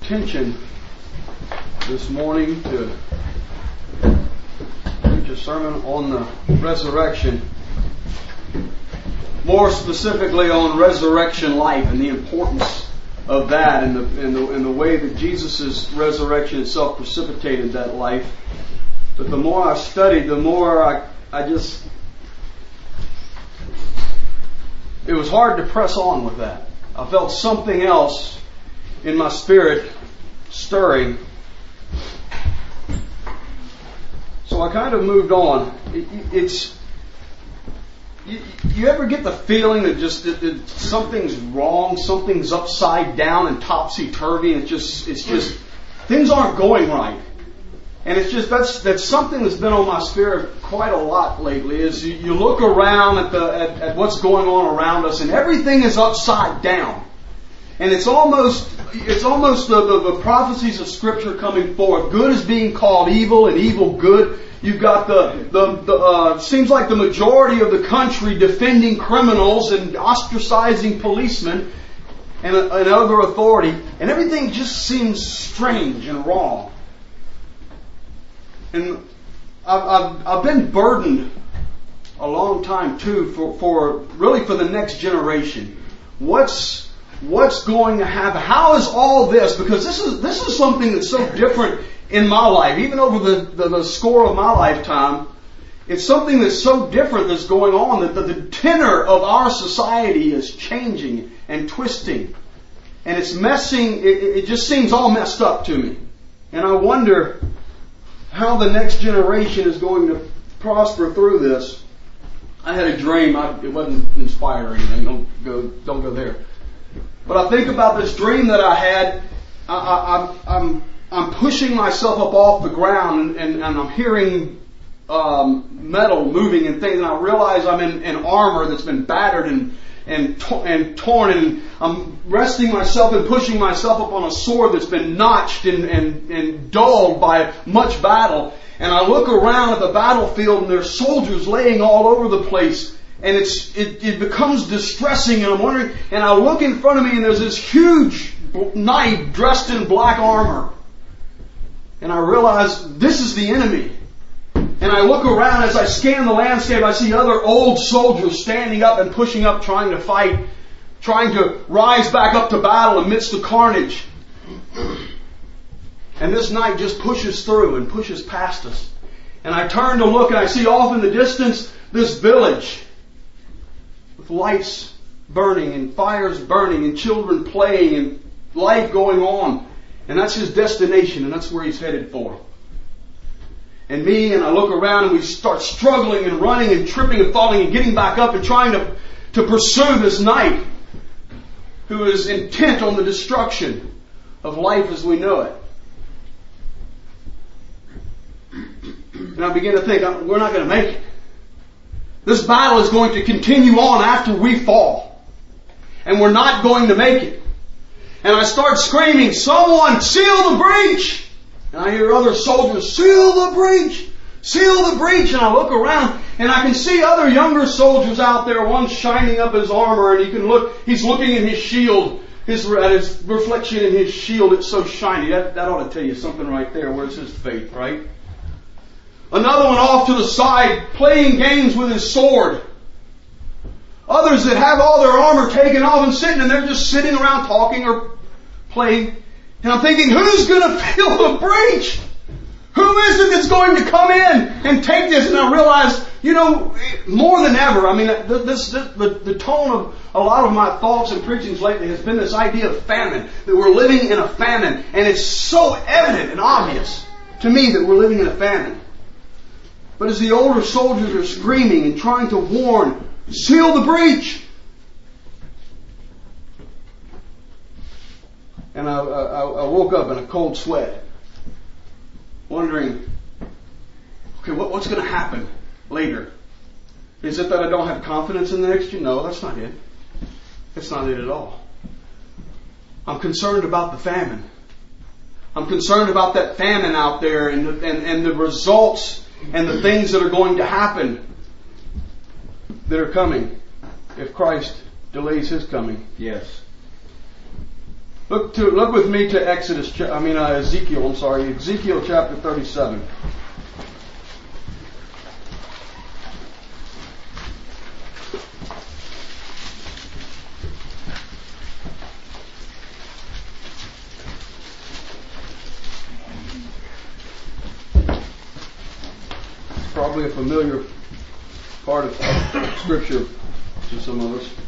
intention this morning to preach a sermon on the resurrection, more specifically on resurrection life and the importance of that and the way that Jesus' resurrection itself precipitated that life. But the more I studied, the more I just... It was hard to press on with that. I felt something else in my spirit stirring. So I kind of moved on. You ever get the feeling that something's wrong, something's upside down and topsy-turvy, and it's just things aren't going right. And it's just that's something that's been on my spirit quite a lot lately. Is you look around at what's going on around us, and everything is upside down. And it's almost the prophecies of Scripture coming forth. Good is being called evil, and evil good. You've got seems like the majority of the country defending criminals and ostracizing policemen and other authority, and everything just seems strange and wrong. And I've been burdened a long time too for the next generation. What's going to happen? How is all this? Because this is something that's so different in my life, even over the score of my lifetime. It's something that's so different that's going on that the tenor of our society is changing and twisting, and it's messing. It just seems all messed up to me, and I wonder how the next generation is going to prosper through this. I had a dream. It wasn't inspired or anything. Don't go there. But I think about this dream that I had. I'm pushing myself up off the ground, and I'm hearing metal moving and things, and I realize I'm in armor that's been battered and torn, and I'm resting myself and pushing myself up on a sword that's been notched and dulled by much battle. And I look around at the battlefield, and there's soldiers laying all over the place. And it becomes distressing, and I'm wondering, and I look in front of me, and there's this huge knight dressed in black armor. And I realize this is the enemy. And I look around as I scan the landscape, I see other old soldiers standing up and pushing up, trying to fight, trying to rise back up to battle amidst the carnage. And this knight just pushes through and pushes past us. And I turn to look, and I see off in the distance this village with lights burning and fires burning and children playing and life going on. And that's his destination, and that's where he's headed for. And I look around, and we start struggling and running and tripping and falling and getting back up and trying to pursue this knight who is intent on the destruction of life as we know it. And I begin to think, we're not going to make it. This battle is going to continue on after we fall. And we're not going to make it. And I start screaming, "Someone seal the breach!" And I hear other soldiers, "Seal the breach! Seal the breach!" And I look around, and I can see other younger soldiers out there, one shining up his armor, and he's looking at his shield, at his reflection in his shield. It's so shiny. That ought to tell you something right there. Where's his faith, right? Another one off to the side, playing games with his sword. Others that have all their armor taken off and they're just sitting around talking or playing. And I'm thinking, who's going to fill the breach? Who is it that's going to come in and take this? And I realize, more than ever, the tone of a lot of my thoughts and preachings lately has been this idea of famine, that we're living in a famine. And it's so evident and obvious to me that we're living in a famine. But as the older soldiers are screaming and trying to warn, "Seal the breach!" And I woke up in a cold sweat, wondering, okay, what's going to happen later? Is it that I don't have confidence in the next year? No, that's not it. That's not it at all. I'm concerned about the famine. I'm concerned about that famine out there and the results and the things that are going to happen that are coming if Christ delays His coming. Yes. Look with me to Ezekiel chapter 37. It's probably a familiar part of Scripture to some of us.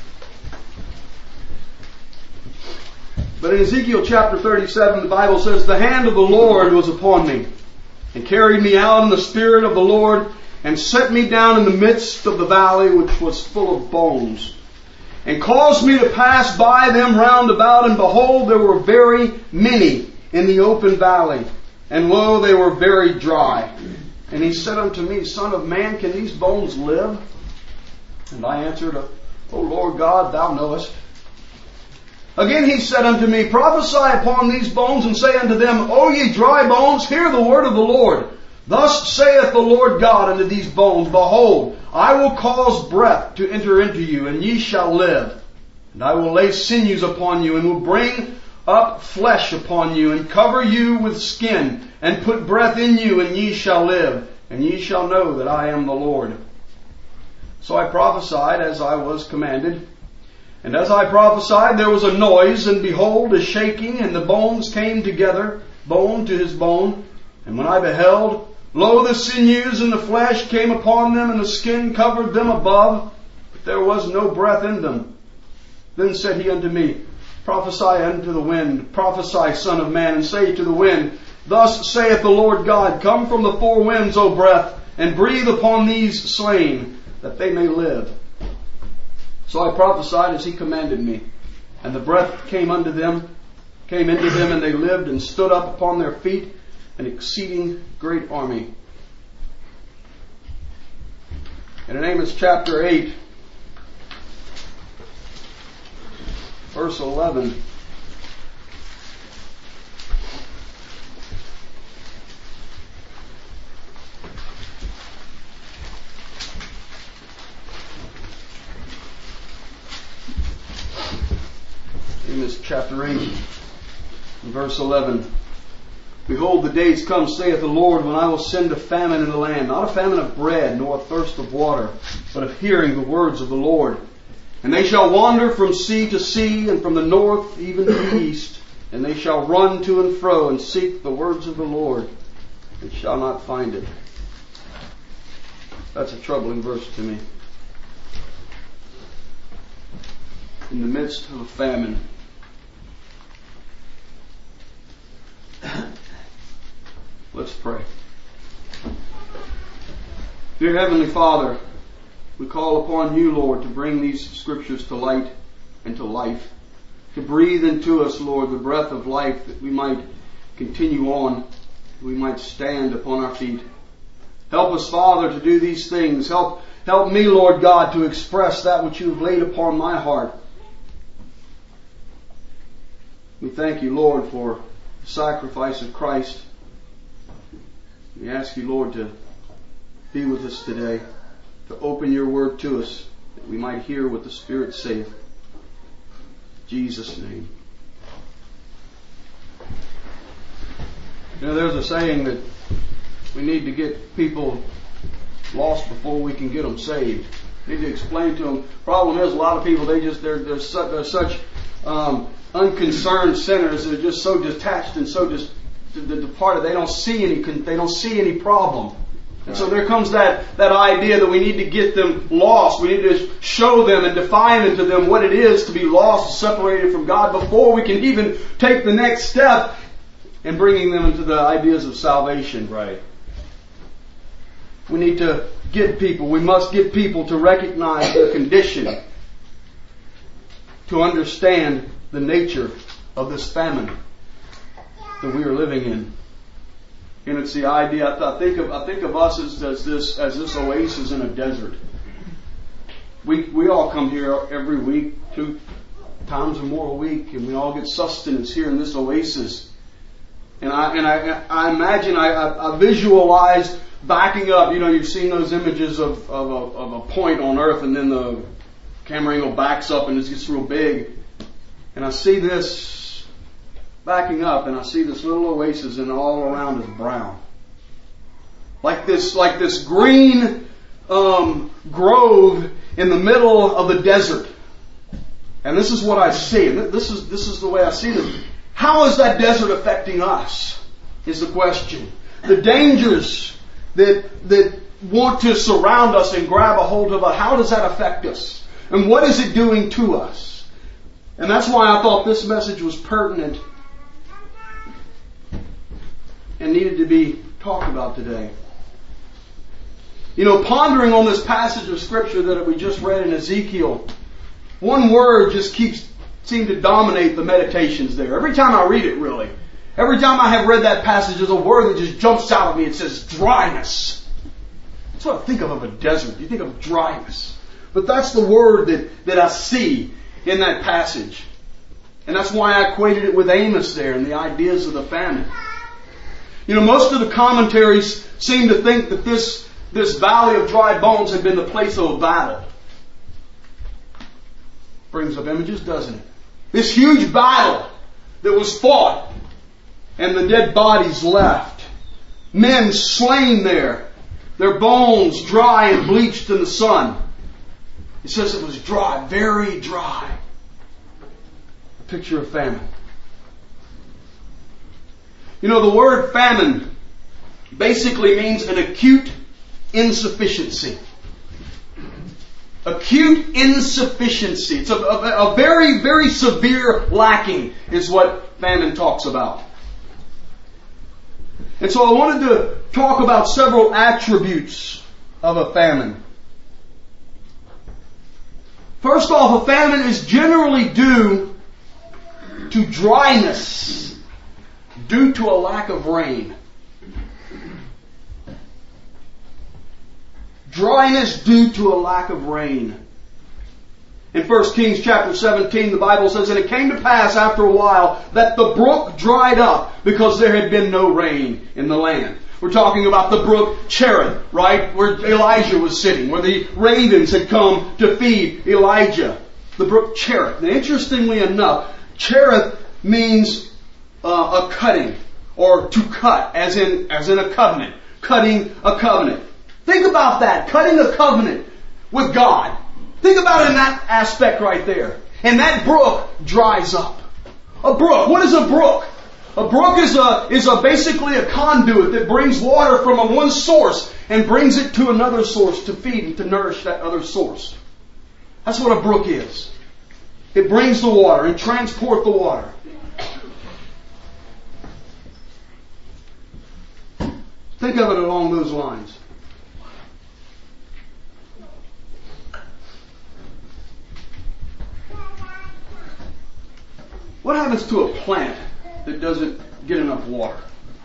But in Ezekiel chapter 37, the Bible says, "The hand of the Lord was upon me, and carried me out in the Spirit of the Lord, and set me down in the midst of the valley, which was full of bones, and caused me to pass by them round about, and behold, there were very many in the open valley, and lo, they were very dry. And he said unto me, Son of man, can these bones live? And I answered, O Lord God, thou knowest. Again he said unto me, Prophesy upon these bones, and say unto them, O ye dry bones, hear the word of the Lord. Thus saith the Lord God unto these bones, Behold, I will cause breath to enter into you, and ye shall live. And I will lay sinews upon you, and will bring up flesh upon you, and cover you with skin, and put breath in you, and ye shall live. And ye shall know that I am the Lord. So I prophesied as I was commanded. And as I prophesied, there was a noise, and behold, a shaking, and the bones came together, bone to his bone. And when I beheld, lo, the sinews and the flesh came upon them, and the skin covered them above, but there was no breath in them. Then said he unto me, Prophesy unto the wind, prophesy, Son of man, and say to the wind, Thus saith the Lord God, Come from the four winds, O breath, and breathe upon these slain, that they may live. So I prophesied as he commanded me, and the breath came into them, and they lived and stood up upon their feet, an exceeding great army. In Amos chapter 8, verse 11. Amos chapter 8, verse 11. Behold, the days come, saith the Lord, when I will send a famine in the land, not a famine of bread, nor a thirst of water, but of hearing the words of the Lord. And they shall wander from sea to sea, and from the north even to the east. And they shall run to and fro, and seek the words of the Lord, and shall not find it. That's a troubling verse to me. In the midst of a famine. Let's pray. Dear Heavenly Father, we call upon you, Lord, to bring these scriptures to light and to life. To breathe into us, Lord, the breath of life, that we might continue on, we might stand upon our feet. Help us, Father, to do these things. Help me, Lord God, to express that which you have laid upon my heart. We thank you, Lord, for the sacrifice of Christ. We ask you, Lord, to be with us today, to open your word to us, that we might hear what the Spirit saith. In Jesus' name. You know, there's a saying that we need to get people lost before we can get them saved. We need to explain to them. Problem is, a lot of people, they're such unconcerned sinners. They're just so detached and so just departed. They don't see any problem. And so there comes that idea that we need to get them lost. We need to show them and define to them what it is to be lost, separated from God, before we can even take the next step in bringing them into the ideas of salvation. Right. We need to get people. We must get people to recognize their condition, to understand the nature of this famine that we are living in. And it's the idea. I think of us as this oasis in a desert. We all come here every week, 2 times or more a week, and we all get sustenance here in this oasis. And I imagine I visualize backing up. You know, you've seen those images of a point on Earth, and then the camera angle backs up and it gets real big. And I see this backing up, and I see this little oasis, and all around is brown. Like this green grove in the middle of the desert. And this is what I see. And this is the way I see this. How is that desert affecting us? Is the question. The dangers that want to surround us and grab a hold of us, how does that affect us? And what is it doing to us? And that's why I thought this message was pertinent and needed to be talked about today. You know, pondering on this passage of Scripture that we just read in Ezekiel, one word just seems to dominate the meditations there. Every time I read it, really. Every time I have read that passage, there's a word that just jumps out at me. It says dryness. That's what I think of a desert. You think of dryness. But that's the word that I see in that passage. And that's why I equated it with Amos there and the ideas of the famine. You know, most of the commentaries seem to think that this valley of dry bones had been the place of a battle. Brings up images, doesn't it? This huge battle that was fought and the dead bodies left. Men slain there. Their bones dry and bleached in the sun. It says it was dry, very dry. A picture of famine. You know, the word famine basically means an acute insufficiency. Acute insufficiency. It's a very, very severe lacking is what famine talks about. And so I wanted to talk about several attributes of a famine. First off, a famine is generally due to dryness, due to a lack of rain. Dryness due to a lack of rain. In 1 Kings chapter 17, the Bible says, "And it came to pass after a while that the brook dried up because there had been no rain in the land." We're talking about the brook Cherith, right? Where Elijah was sitting, where the ravens had come to feed Elijah. The brook Cherith. Now, interestingly enough, Cherith means a cutting, or to cut, as in a covenant. Cutting a covenant. Think about that. Cutting a covenant with God. Think about it in that aspect right there. And that brook dries up. A brook. What is a brook? A brook is basically a conduit that brings water from one source and brings it to another source to feed and to nourish that other source. That's what a brook is. It brings the water and transports the water. Think of it along those lines. What happens to a plant that doesn't get enough water?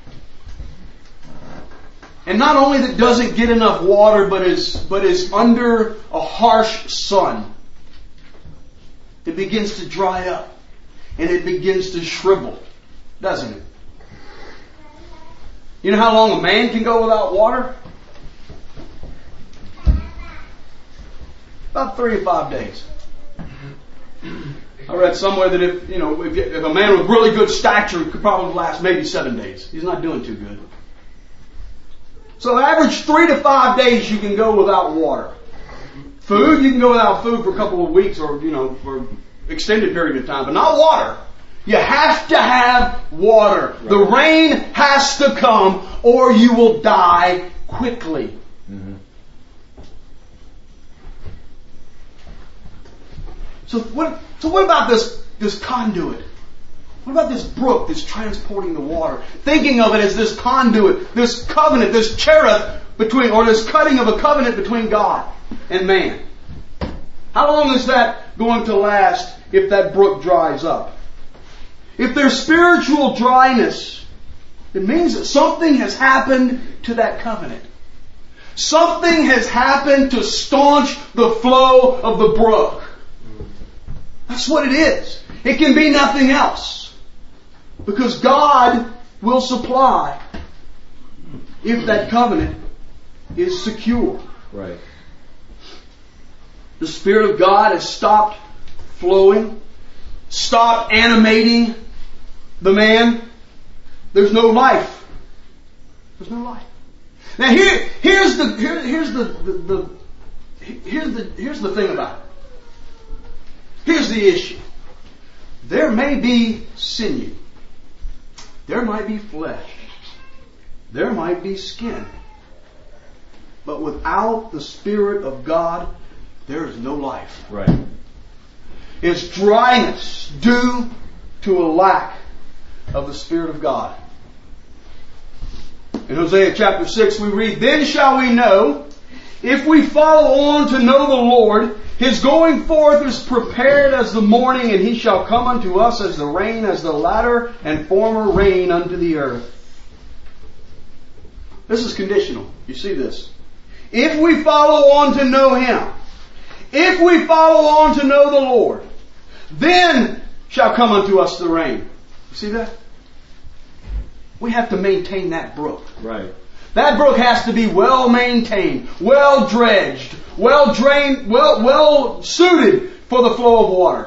And not only that doesn't get enough water, but is under a harsh sun. It begins to dry up. And it begins to shrivel. Doesn't it? You know how long a man can go without water? About 3 to 5 days. I read somewhere that if a man with really good stature could probably last maybe 7 days. He's not doing too good. So average 3 to 5 days you can go without water. Food, you can go without food for a couple of weeks or, for an extended period of time, but not water. You have to have water. Right. The rain has to come or you will die quickly. Mm-hmm. So what about this conduit? What about this brook that's transporting the water? Thinking of it as this conduit, this covenant, this cherith this cutting of a covenant between God and man. How long is that going to last if that brook dries up? If there's spiritual dryness, it means that something has happened to that covenant. Something has happened to staunch the flow of the brook. That's what it is. It can be nothing else. Because God will supply if that covenant is secure. Right. The Spirit of God has stopped flowing, stopped animating the man, there's no life. There's no life. Now here's the thing about it. Here's the issue. There may be sinew. There might be flesh. There might be skin. But without the Spirit of God, there is no life. Right. It's dryness due to a lack of the Spirit of God. In Hosea chapter 6 we read, "Then shall we know, if we follow on to know the Lord, His going forth is prepared as the morning, and He shall come unto us as the rain, as the latter and former rain unto the earth." This is conditional. You see this? If we follow on to know Him, if we follow on to know the Lord, then shall come unto us the rain. You see that? We have to maintain that brook. Right. That brook has to be well maintained, well dredged, well drained, well suited for the flow of water.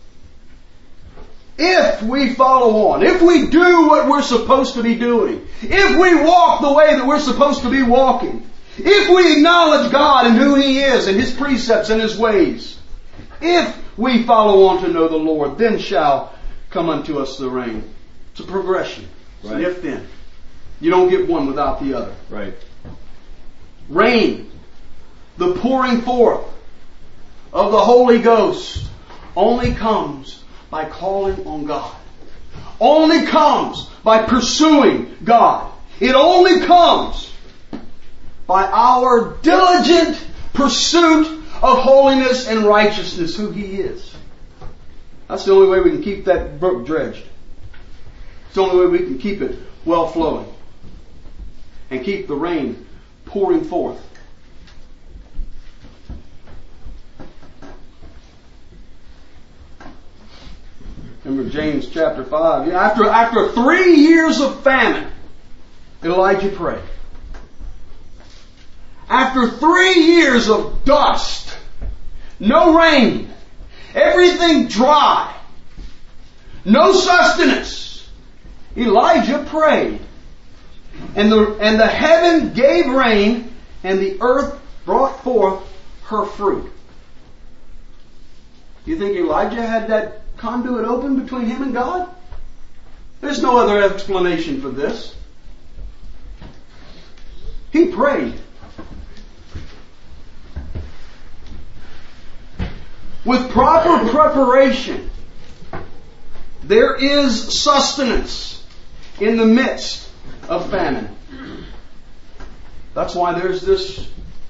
If we follow on, if we do what we're supposed to be doing, if we walk the way that we're supposed to be walking, if we acknowledge God and who He is and His precepts and His ways, if we follow on to know the Lord, then shall come unto us the rain. It's a progression. It's an if then. You don't get one without the other. Right. Rain, the pouring forth of the Holy Ghost, only comes by calling on God. Only comes by pursuing God. It only comes by our diligent pursuit of holiness and righteousness, who He is. That's the only way we can keep that brook dredged. It's the only way we can keep it well flowing. And keep the rain pouring forth. Remember James chapter 5. After 3 years of famine, Elijah prayed. After 3 years of dust, no rain, everything dry, no sustenance, Elijah prayed. And the heaven gave rain, and the earth brought forth her fruit. You think Elijah had that conduit open between him and God? There's no other explanation for this. He prayed. With proper preparation, there is sustenance in the midst of famine. That's why there's this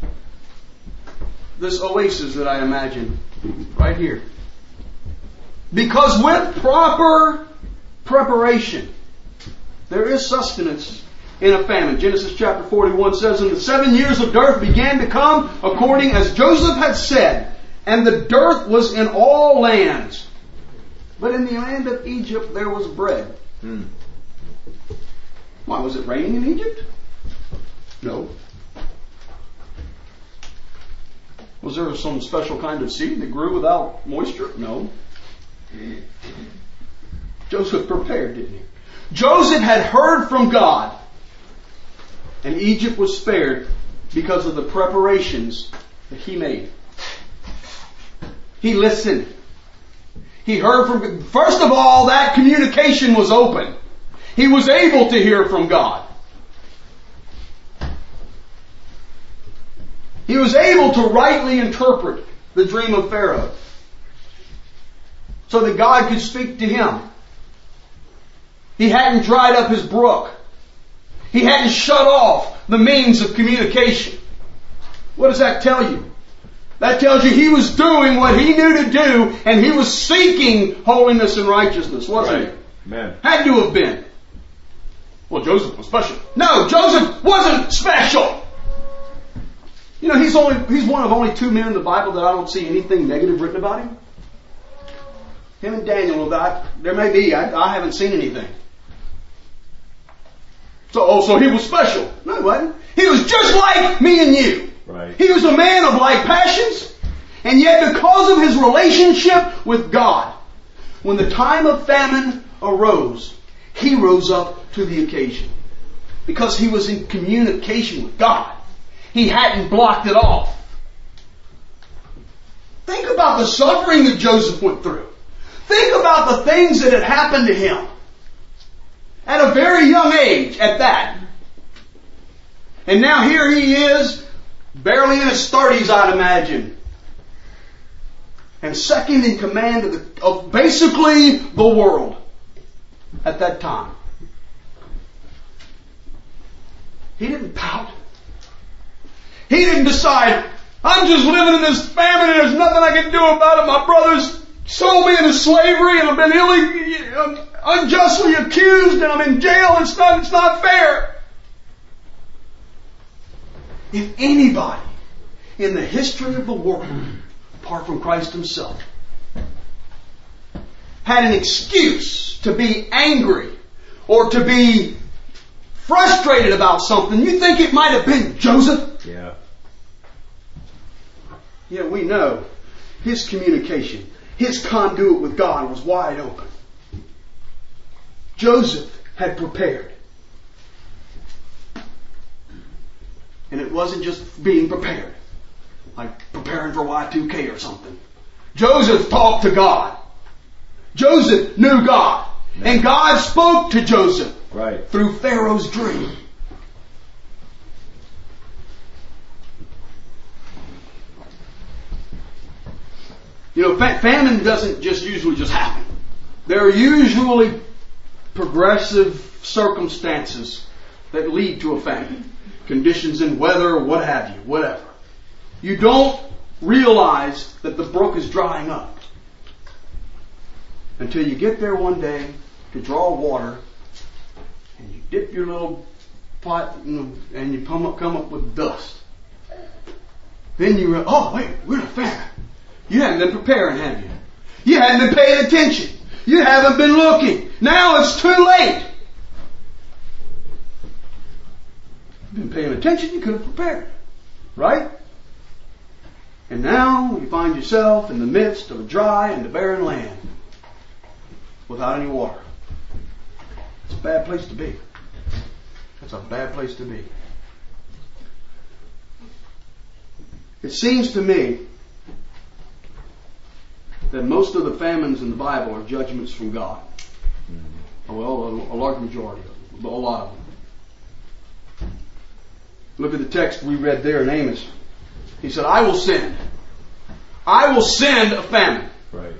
oasis that I imagine right here. Because with proper preparation, there is sustenance in a famine. Genesis chapter 41 says, "And the 7 years of dearth began to come, according as Joseph had said, and the dearth was in all lands. But in the land of Egypt there was bread." Why, was it raining in Egypt? No. Was there some special kind of seed that grew without moisture? No. Joseph prepared, didn't he? Joseph had heard from God, and Egypt was spared because of the preparations that he made. He listened. He heard from God. First of all, that communication was open. He was able to hear from God. He was able to rightly interpret the dream of Pharaoh so that God could speak to him. He hadn't dried up his brook. He hadn't shut off the means of communication. What does that tell you? That tells you he was doing what he knew to do, and he was seeking holiness and righteousness, wasn't he? Amen. Had to have been. Well, Joseph was special. No, Joseph wasn't special. You know, he's one of only 2 men in the Bible that I don't see anything negative written about him. Him and Daniel, there may be. I haven't seen anything. So he was special. No, he wasn't. He was just like me and you. Right. He was a man of like passions, and yet because of his relationship with God, when the time of famine arose, he rose up to the occasion. Because he was in communication with God. He hadn't blocked it off. Think about the suffering that Joseph went through. Think about the things that had happened to him. At a very young age, at that. And now here he is, barely in his 30s, I'd imagine. And second in command of basically the world at that time. He didn't pout. He didn't decide, I'm just living in this famine and there's nothing I can do about it. My brothers sold me into slavery and I've been unjustly accused and I'm in jail and it's not fair. If anybody in the history of the world, apart from Christ Himself, had an excuse to be angry or to be frustrated about something, you think it might have been Joseph? Yeah. Yeah, we know his communication, his conduit with God was wide open. Joseph had prepared. And it wasn't just being prepared, like preparing for Y2K or something. Joseph talked to God. Joseph knew God. And God spoke to Joseph through Pharaoh's dream. You know, famine doesn't usually just happen. There are usually progressive circumstances that lead to a famine. Conditions in weather, what have you, whatever. You don't realize that the brook is drying up until you get there one day to draw water and you dip your little pot and you come up with dust. Then you realize, oh wait, we're in a famine. You haven't been preparing, have you? You haven't been paying attention. You haven't been looking. Now it's too late. You've been paying attention, you could have prepared. Right? And now you find yourself in the midst of a dry and a barren land without any water. It's a bad place to be. That's a bad place to be. It seems to me that most of the famines in the Bible are judgments from God. Well, a large majority of them. A lot of them. Look at the text we read there in Amos. He said, I will send a famine. Right.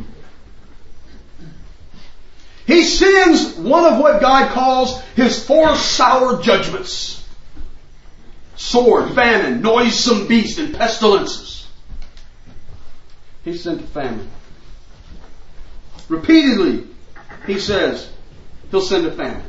He sends one of what God calls His 4 sour judgments. Sword, famine, noisome beast, and pestilences. He sent a famine. Repeatedly, He says He'll send a famine.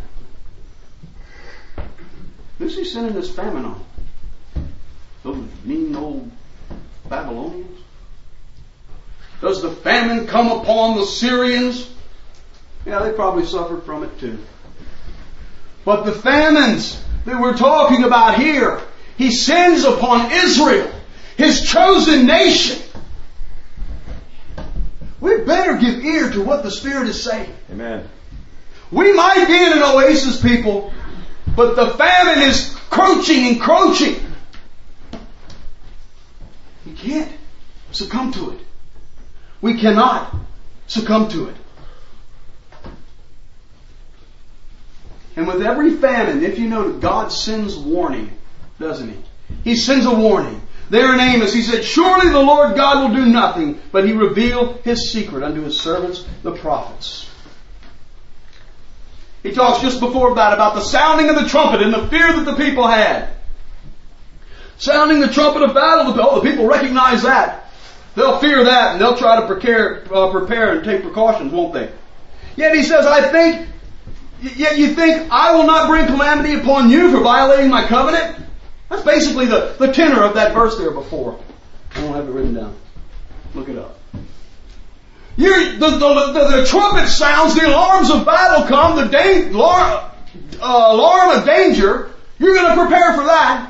Who's He sending this famine on? Those mean old Babylonians? Does the famine come upon the Syrians? Yeah, they probably suffered from it too. But the famines that we're talking about here, He sends upon Israel, His chosen nation. We better give ear to what the Spirit is saying. Amen. We might be in an oasis, people, but the famine is encroaching. We can't succumb to it. We cannot succumb to it. And with every famine, if you know that God sends warning, doesn't He? He sends a warning. There in Amos, He said, surely the Lord God will do nothing, but He revealed His secret unto His servants, the prophets. He talks just before about the sounding of the trumpet and the fear that the people had. Sounding the trumpet of battle, the people recognize that. They'll fear that and they'll try to prepare and take precautions, won't they? Yet He says, yet you think I will not bring calamity upon you for violating my covenant? That's basically the tenor of that verse there before. I don't have it written down. Look it up. The trumpet sounds, the alarms of battle come, the alarm of danger. You're going to prepare for that.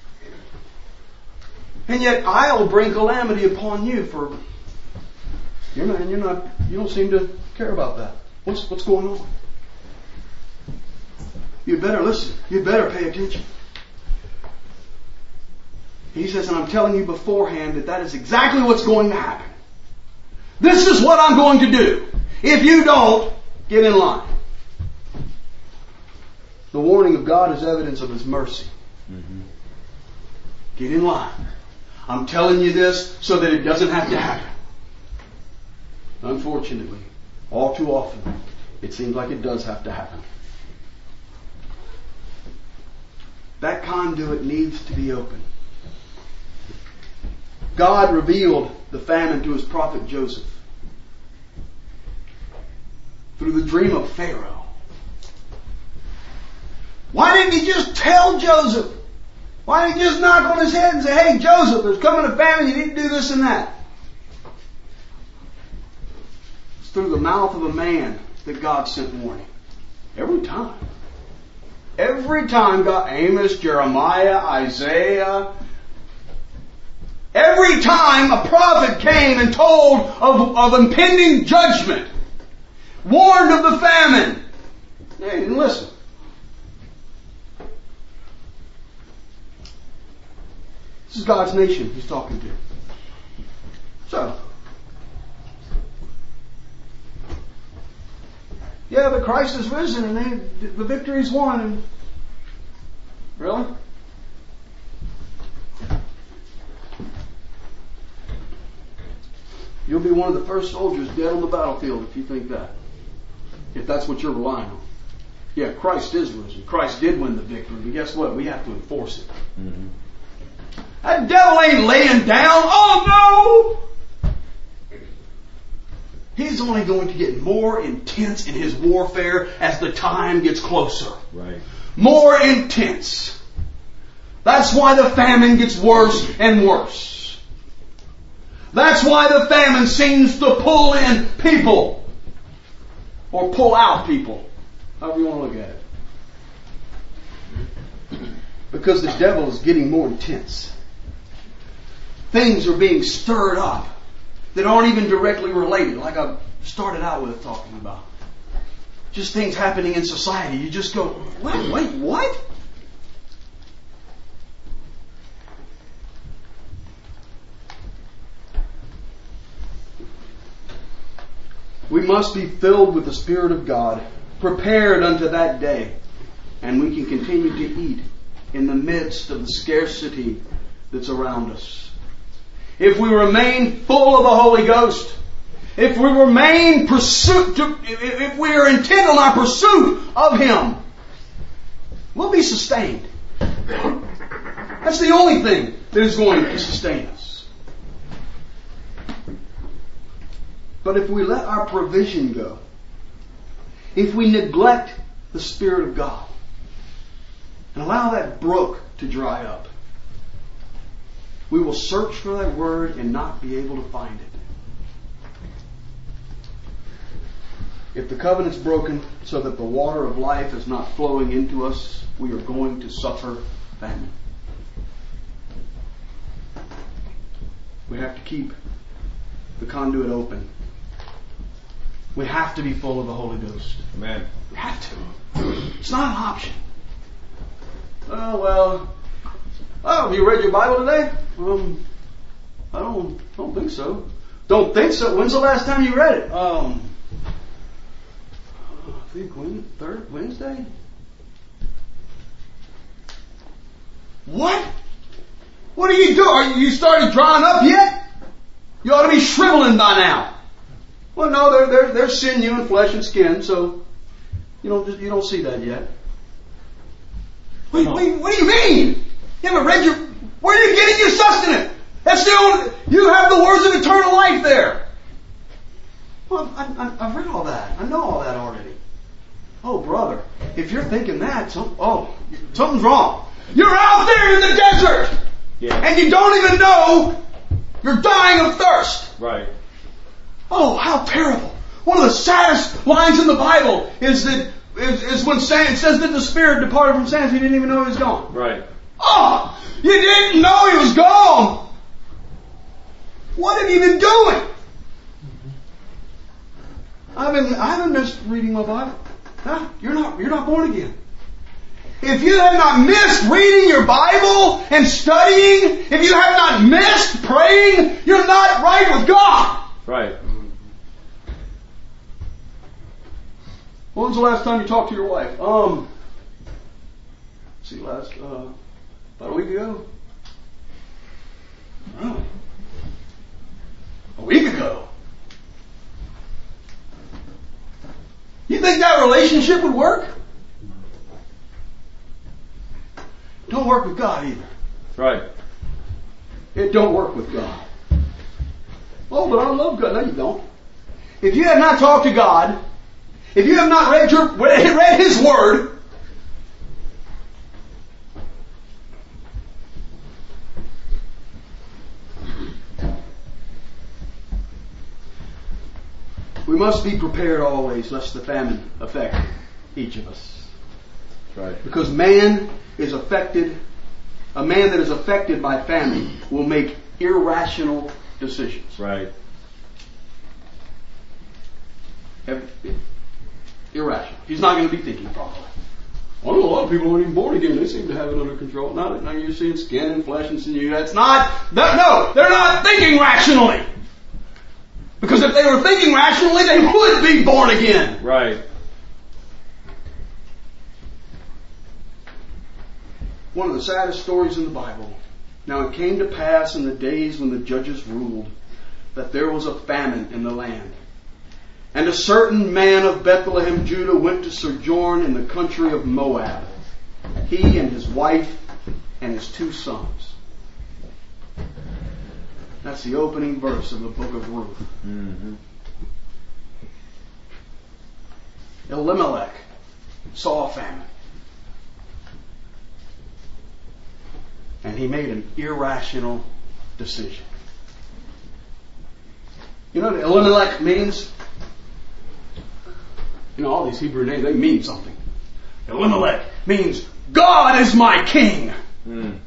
And yet I'll bring calamity upon you for you don't seem to care about that. What's going on? You'd better listen. You'd better pay attention. He says, and I'm telling you beforehand that is exactly what's going to happen. This is what I'm going to do. If you don't, get in line. The warning of God is evidence of His mercy. Mm-hmm. Get in line. I'm telling you this so that it doesn't have to happen. Unfortunately, all too often, it seems like it does have to happen. That conduit needs to be open. God revealed the famine to His prophet Joseph through the dream of Pharaoh. Why didn't He just tell Joseph? Why didn't He just knock on his head and say, hey, Joseph, there's coming a famine, you need to do this and that? It's through the mouth of a man that God sent warning. Every time. Every time God, Amos, Jeremiah, Isaiah, every time a prophet came and told of impending judgment, warned of the famine, they didn't listen. This is God's nation He's talking to. So, yeah, but Christ is risen and the victory's won. And really? You'll be one of the first soldiers dead on the battlefield if you think that. If that's what you're relying on. Yeah, Christ is risen. Christ did win the victory. But guess what? We have to enforce it. Mm-hmm. That devil ain't laying down. Oh no! He's only going to get more intense in his warfare as the time gets closer. Right. More intense. That's why the famine gets worse and worse. That's why the famine seems to pull in people. Or pull out people. However you want to look at it. Because the devil is getting more intense. Things are being stirred up that aren't even directly related, like I started out with talking about. Just things happening in society. You just go, wait, what? We must be filled with the Spirit of God, prepared unto that day, and we can continue to eat in the midst of the scarcity that's around us. If we remain full of the Holy Ghost, if we remain if we are intent on our pursuit of Him, we'll be sustained. That's the only thing that is going to sustain us. But if we let our provision go, if we neglect the Spirit of God and allow that brook to dry up, we will search for that word and not be able to find it. If the covenant's broken so that the water of life is not flowing into us, we are going to suffer famine. We have to keep the conduit open. We have to be full of the Holy Ghost. Amen. We have to. It's not an option. Oh, have you read your Bible today? I don't think so. Don't think so? When's the last time you read it? I think third Wednesday? What? What are you doing? Are you started drying up yet? You ought to be shriveling by now. Well, no, they're sinew and flesh and skin, so you don't see that yet. Wait, what do you mean? You haven't read where are you getting your sustenance? That's the only, you have the words of eternal life there. Well, I've read all that. I know all that already. Oh, brother, if you're thinking that, something's wrong. You're out there in the desert, and you don't even know you're dying of thirst. Right. Oh, how terrible! One of the saddest lines in the Bible is when it says that the Spirit departed from Samson. He didn't even know he was gone. Right. Oh, you didn't know he was gone. What have you been doing? I haven't missed reading my Bible. Huh? You're not born again. If you have not missed reading your Bible and studying, if you have not missed praying, you're not right with God. Right. When's the last time you talked to your wife? About a week ago? Really? A week ago? You think that relationship would work? Don't work with God either. Right. It don't work with God. Oh, but I love God. No, you don't. If you have not talked to God, if you have not read His Word, we must be prepared always, lest the famine affect each of us. Right. Because man is affected, a man that is affected by famine will make irrational decisions. Right. Irrational. He's not going to be thinking properly. Well, a lot of people aren't even born again. They seem to have it under control. Now you're seeing skin and flesh and sinew. That's not, no, they're not thinking rationally. Because if they were thinking rationally, they would be born again. Right. One of the saddest stories in the Bible. Now it came to pass in the days when the judges ruled that there was a famine in the land. And a certain man of Bethlehem, Judah, went to sojourn in the country of Moab, he and his wife and his 2 sons. That's the opening verse of the book of Ruth. Mm-hmm. Elimelech saw a famine. And he made an irrational decision. You know what Elimelech means? You know, all these Hebrew names, they mean something. Elimelech means, God is my king. Mm.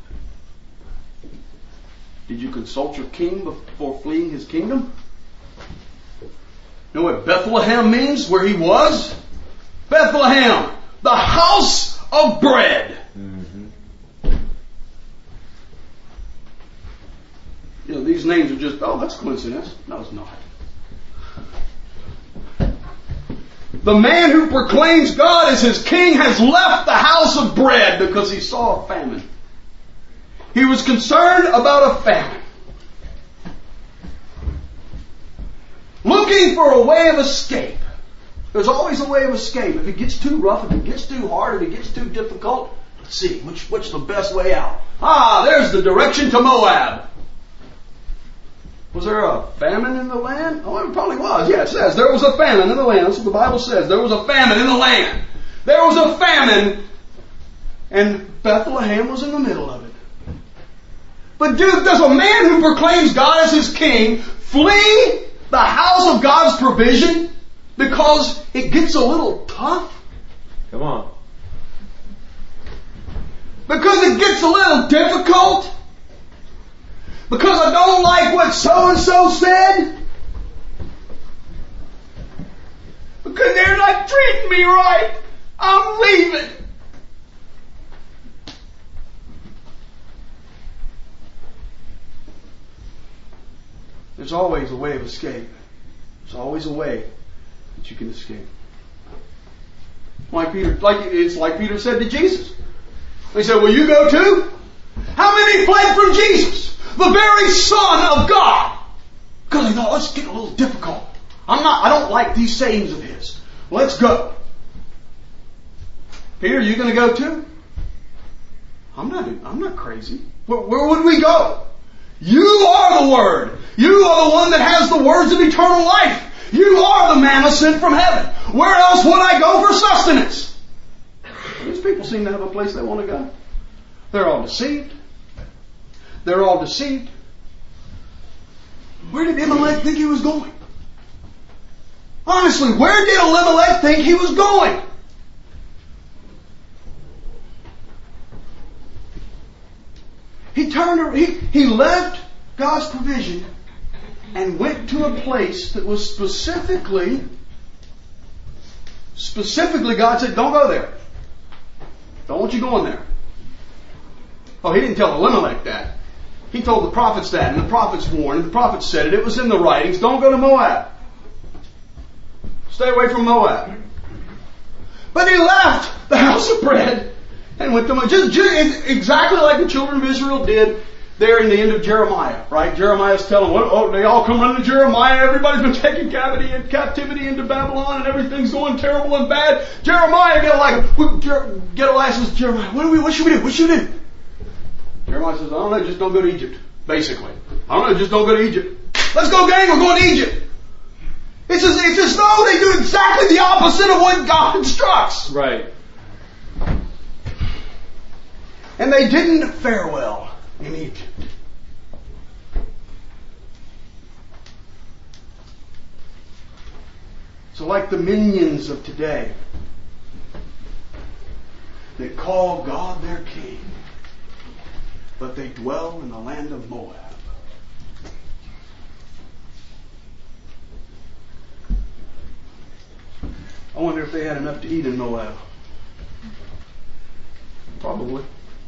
Did you consult your king before fleeing his kingdom? You know what Bethlehem means, where he was? Bethlehem, the house of bread. Mm-hmm. You know, these names are just, that's coincidence. No, it's not. The man who proclaims God as his king has left the house of bread because he saw a famine. He was concerned about a famine. Looking for a way of escape. There's always a way of escape. If it gets too rough, if it gets too hard, if it gets too difficult, let's see, which the best way out? There's the direction to Moab. Was there a famine in the land? Oh, it probably was. Yeah, it says there was a famine in the land. That's what the Bible says. There was a famine in the land. There was a famine, and Bethlehem was in the middle of it. But does a man who proclaims God as his king flee the house of God's provision because it gets a little tough? Come on. Because it gets a little difficult? Because I don't like what so-and-so said? Because they're not treating me right? I'm leaving. There's always a way of escape. There's always a way that you can escape. It's like Peter said to Jesus. He said, will you go too? How many fled from Jesus? The very Son of God. Because he thought, let's get a little difficult. I don't like these sayings of his. Let's go. Peter, you going to go too? I'm not crazy. Where would we go? You are the Word. You are the one that has the words of eternal life. You are the manna sent from heaven. Where else would I go for sustenance? These people seem to have a place they want to go. They're all deceived. They're all deceived. Where did Elimelech think he was going? Honestly, where did Elimelech think he was going? He left God's provision and went to a place that was specifically God said, don't go there. Don't want you going there. Oh, he didn't tell Elimelech that. He told the prophets that, and the prophets warned, and the prophets said it. It was in the writings. Don't go to Moab. Stay away from Moab. But he left the house of bread and went to Moab. Just exactly like the children of Israel did there in the end of Jeremiah, right? Jeremiah's telling them, oh, they all come running to Jeremiah. Everybody's been taken captivity into Babylon, and everything's going terrible and bad. Jeremiah, Gedaliah says, Jeremiah, what should we do? What should we do? Jeremiah says, I don't know, just don't go to Egypt. Basically. I don't know, just don't go to Egypt. Let's go, gang, we're going to Egypt. It's as though they do exactly the opposite of what God instructs. Right. And they didn't fare well in Egypt. So like the minions of today that call God their king, but they dwell in the land of Moab. I wonder if they had enough to eat in Moab. Probably.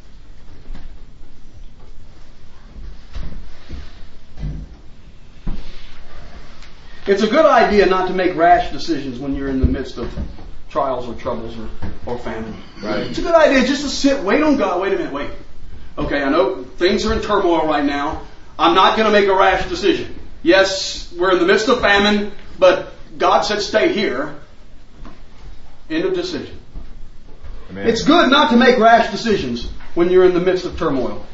It's a good idea not to make rash decisions when you're in the midst of trials or troubles or famine. Right. It's a good idea just to sit, wait on God. Wait a minute, wait. Okay, I know things are in turmoil right now. I'm not going to make a rash decision. Yes, we're in the midst of famine, but God said stay here. End of decision. Amen. It's good not to make rash decisions when you're in the midst of turmoil.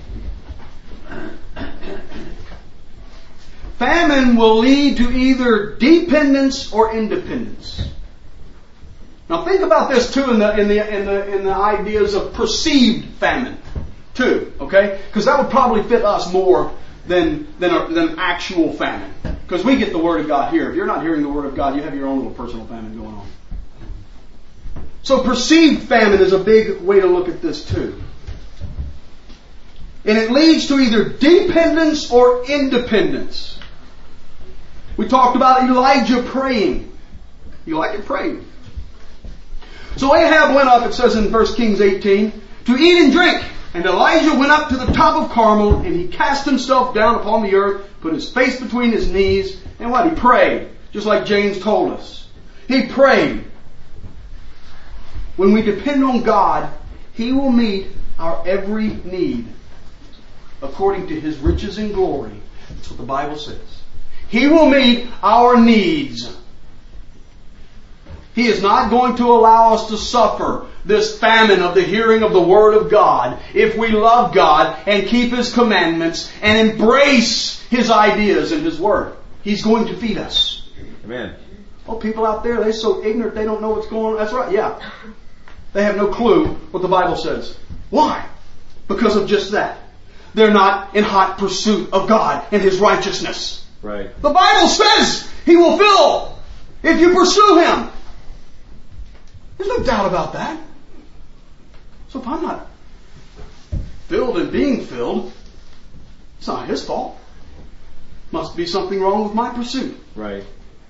Famine will lead to either dependence or independence. Now think about this too in the ideas of perceived famine too, okay? Because that would probably fit us more than actual famine. Because we get the Word of God here. If you're not hearing the Word of God, you have your own little personal famine going on. So perceived famine is a big way to look at this too. And it leads to either dependence or independence. We talked about Elijah praying. Elijah prayed. So Ahab went up, it says in 1 Kings 18, to eat and drink. And Elijah went up to the top of Carmel, and he cast himself down upon the earth, put his face between his knees, and what? He prayed. Just like James told us. He prayed. When we depend on God, He will meet our every need according to His riches and glory. That's what the Bible says. He will meet our needs. He is not going to allow us to suffer this famine of the hearing of the Word of God if we love God and keep His commandments and embrace His ideas and His Word. He's going to feed us. Amen. Oh, people out there, they're so ignorant they don't know what's going on. That's right, yeah. They have no clue what the Bible says. Why? Because of just that. They're not in hot pursuit of God and His righteousness. Right. The Bible says He will fill if you pursue Him. There's no doubt about that. So if I'm not filled and being filled, it's not His fault. Must be something wrong with my pursuit. Right.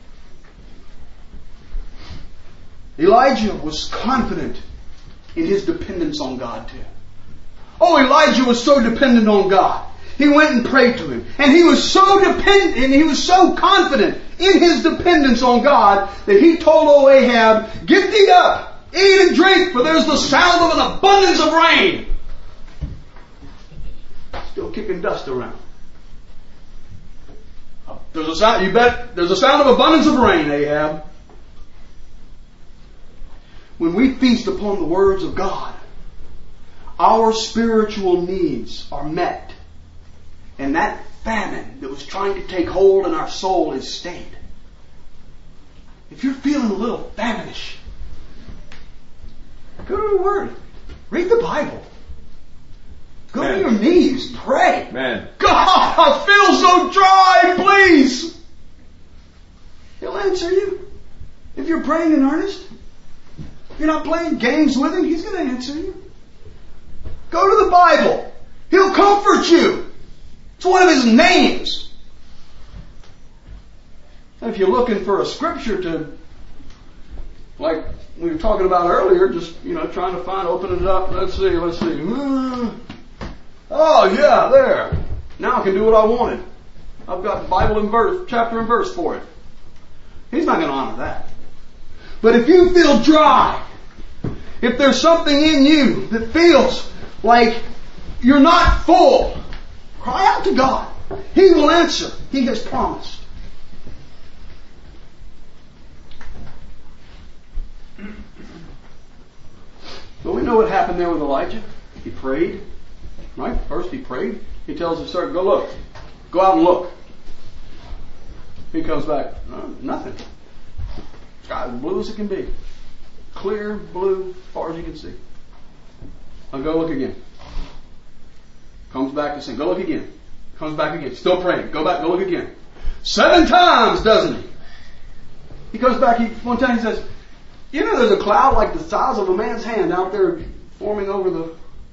Elijah was confident in his dependence on God too. Oh, Elijah was so dependent on God. He went and prayed to Him. And he was so dependent, and he was so confident in his dependence on God that he told old Ahab, get thee up, eat and drink, for there's the sound of an abundance of rain. Still kicking dust around. There's a sound, you bet, there's a sound of abundance of rain, Ahab. When we feast upon the words of God, our spiritual needs are met. And that famine that was trying to take hold in our soul is stayed. If you're feeling a little faminish, go to the Word. Read the Bible. Go to your knees. Pray. Man. God, I feel so dry, please. He'll answer you. If you're praying in earnest. You're not playing games with Him. He's going to answer you. Go to the Bible. He'll comfort you. It's one of His names. And if you're looking for a scripture to, like we were talking about earlier, just, trying to open it up. Let's see. Oh, yeah, there. Now I can do what I wanted. I've got Bible and verse, chapter and verse for it. He's not going to honor that. But if you feel dry, if there's something in you that feels like you're not full, cry out to God. He will answer. He has promised. But we know what happened there with Elijah. He prayed. Right? First he prayed. He tells his servant, go look. Go out and look. He comes back. Nothing. Sky's as blue as it can be. Clear, blue, as far as you can see. I'll go look again. Comes back and says, go look again. Comes back again. Still praying. Go back, go look again. 7 times, doesn't he? He comes back, one time he says, there's a cloud like the size of a man's hand out there forming over the...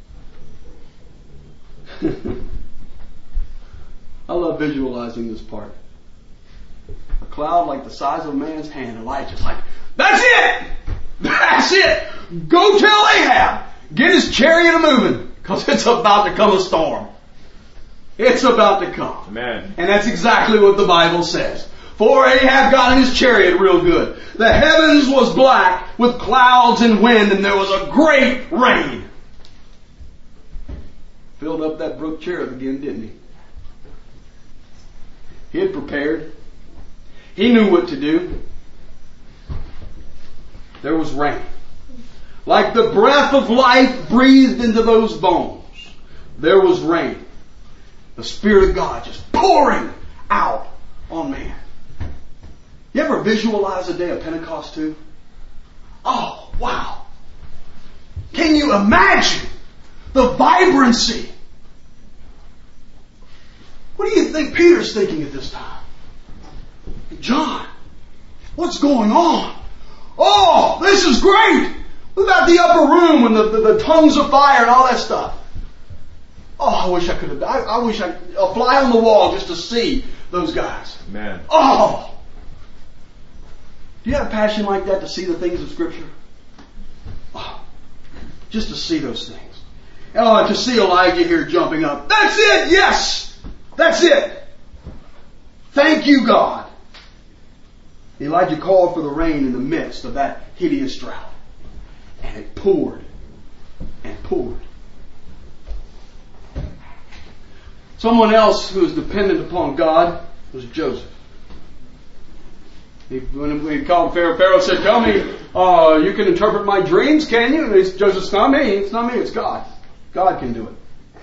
I love visualizing this part. A cloud like the size of a man's hand. Elijah's like, that's it! That's it! Go tell Ahab! Get his chariot a-moving, because it's about to come a storm. It's about to come. Amen. And that's exactly what the Bible says. For Ahab got in his chariot real good. The heavens was black with clouds and wind, and there was a great rain. Filled up that brook Cherith again, didn't he? He had prepared. He knew what to do. There was rain. Like the breath of life breathed into those bones, there was rain. The Spirit of God just pouring out on man. You ever visualize a day of Pentecost too? Oh, wow. Can you imagine the vibrancy? What do you think Peter's thinking at this time? John, what's going on? Oh, this is great. We've got the upper room and the tongues of fire and all that stuff. Oh, I wish I could have. I wish a fly on the wall just to see those guys. Man. Oh! Do you have a passion like that to see the things of Scripture? Oh, just to see those things. Oh, to see Elijah here jumping up. That's it! Yes! That's it! Thank you, God. Elijah called for the rain in the midst of that hideous drought. And it poured and poured. Someone else who was dependent upon God was Joseph. When he called Pharaoh said, tell me, you can interpret my dreams, can you? And Joseph, it's not me, it's God. God can do it.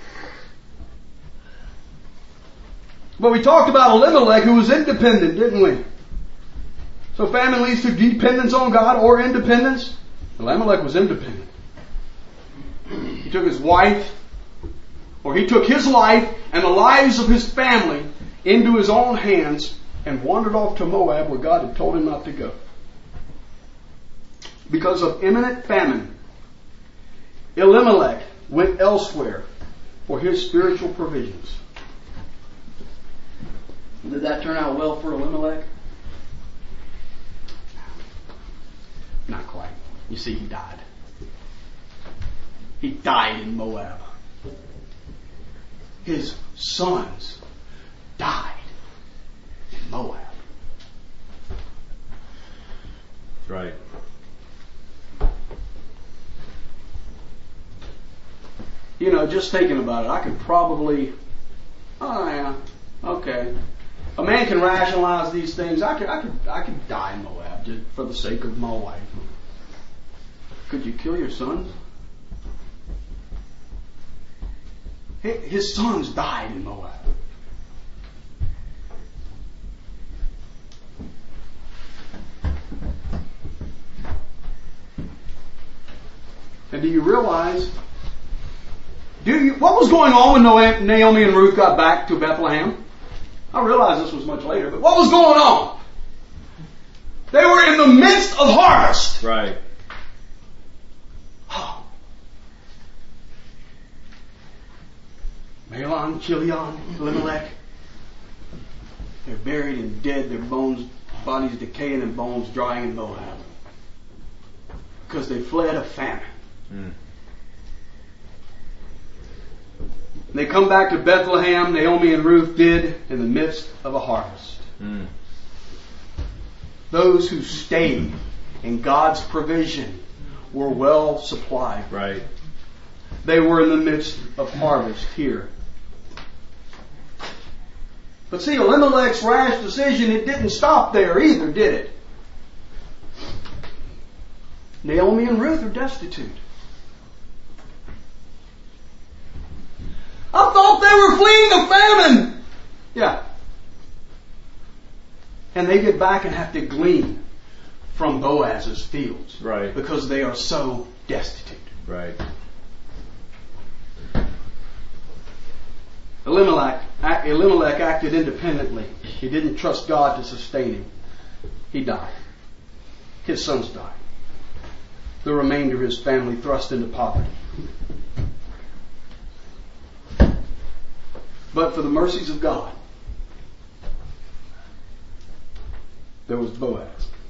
But we talked about Elimelech, who was independent, didn't we? So famine leads to dependence on God or independence. Elimelech was independent. He took his wife, or he took his life and the lives of his family into his own hands and wandered off to Moab, where God had told him not to go. Because of imminent famine, Elimelech went elsewhere for his spiritual provisions. Did that turn out well for Elimelech? Not quite. You see, he died. He died in Moab. His sons died in Moab. That's right. Just thinking about it, I could probably, okay. A man can rationalize these things. I could die in Moab just for the sake of my wife. Could you kill your sons? His sons died in Moab. And do you realize, what was going on when Naomi and Ruth got back to Bethlehem? I realize this was much later, but what was going on? They were in the midst of harvest. Right. Oh. Mahlon, Chilion, Elimelech. They're buried and dead, their bodies decaying and bones drying in Moab. Because they fled a famine. They come back to Bethlehem, Naomi and Ruth did, in the midst of a harvest. Those who stayed in God's provision were well supplied. Right. They were in the midst of harvest here. But see, Elimelech's rash decision, it didn't stop there either, did it? Naomi and Ruth are destitute. I thought they were fleeing the famine. Yeah. And they get back and have to glean from Boaz's fields. Right. Because they are so destitute. Right. Elimelech acted independently. He didn't trust God to sustain him. He died. His sons died. The remainder of his family thrust into poverty. But for the mercies of God, there was Boaz.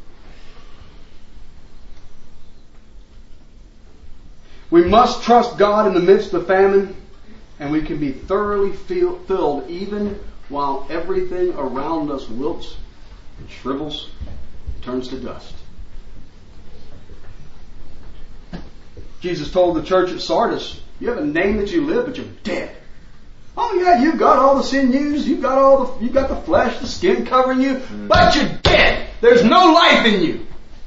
We must trust God in the midst of famine, and we can be thoroughly filled even while everything around us wilts and shrivels and turns to dust. Jesus told the church at Sardis, you have a name that you live, but you're dead. Oh yeah, you've got all the sinews, you've got the flesh, the skin covering you, but you're dead. There's no life in you.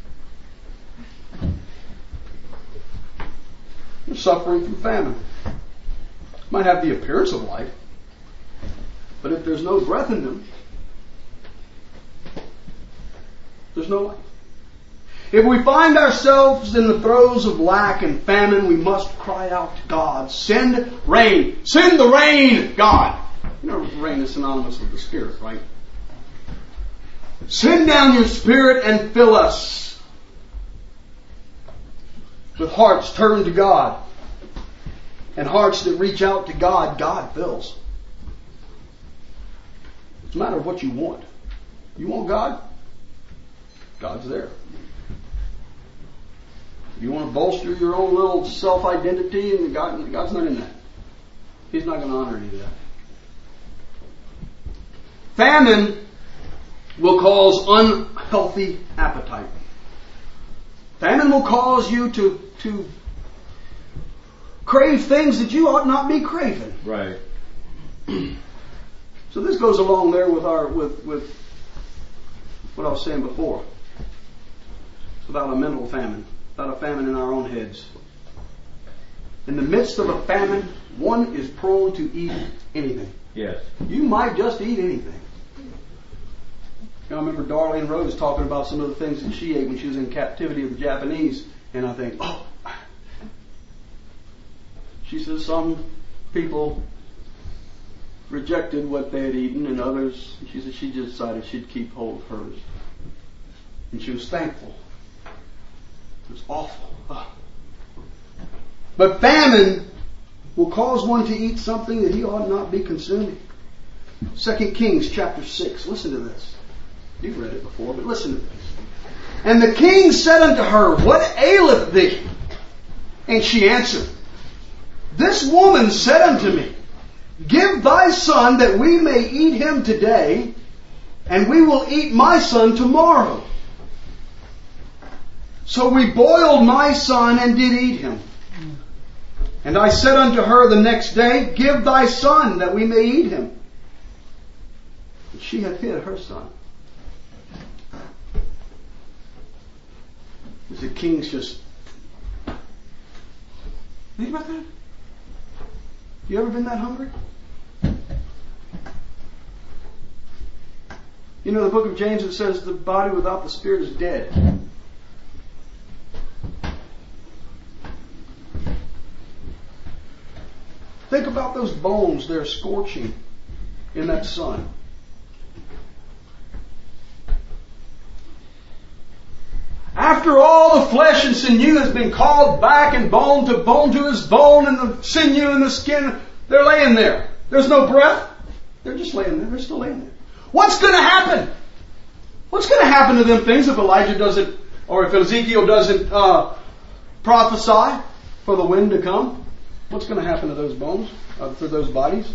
You're suffering from famine. Might have the appearance of life, but if there's no breath in them, there's no life. If we find ourselves in the throes of lack and famine, we must cry out to God. Send rain. Send the rain, God. You know, rain is synonymous with the Spirit, right? Send down your Spirit and fill us with hearts turned to God. And hearts that reach out to God, God fills. It's a matter of what you want. You want God? God's there. You want to bolster your own little self-identity, and God's not in that. He's not going to honor any of that. Famine will cause unhealthy appetite. Famine will cause you to crave things that you ought not be craving. Right. So this goes along there with what I was saying before. It's about a mental famine. About a famine in our own heads. In the midst of a famine, one is prone to eat anything. Yes. You might just eat anything. I remember Darlene Rose talking about some of the things that she ate when she was in captivity of the Japanese, and I think, she says some people rejected what they had eaten, and others, she said she just decided she'd keep hold of hers. And she was thankful. It was awful. But famine will cause one to eat something that he ought not be consuming. 2 Kings chapter 6. Listen to this. You've read it before, but listen to this. And the king said unto her, What aileth thee? And she answered, This woman said unto me, Give thy son that we may eat him today, and we will eat my son tomorrow. So we boiled my son and did eat him. And I said unto her the next day, Give thy son that we may eat him. And she had hid her son. The king's just... Think about that? You ever been that hungry? You know, the book of James, it says the body without the spirit is dead. Think about those bones they're scorching in that sun. After all the flesh and sinew has been called back and bone to his bone and the sinew and the skin, they're laying there. There's no breath. They're just laying there. They're still laying there. What's going to happen? What's going to happen to them things if Elijah doesn't, or if Ezekiel doesn't prophesy for the wind to come. What's going to happen to those bones, to those bodies?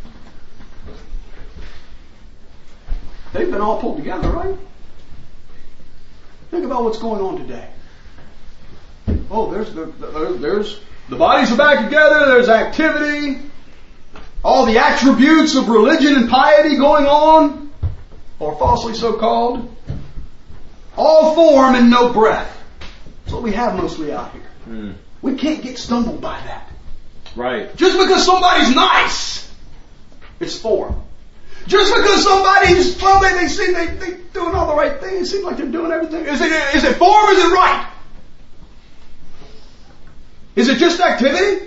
They've been all pulled together, right? Think about what's going on today. Oh, there's the bodies are back together. There's activity. All the attributes of religion and piety going on, or falsely so called. All form and no breath. That's what we have mostly out here. We can't get stumbled by that. Right. Just because somebody's nice, it's form. Just because somebody's, well, they seem they're doing all the right things. It seems like they're doing everything. Is it form or is it right? Is it just activity?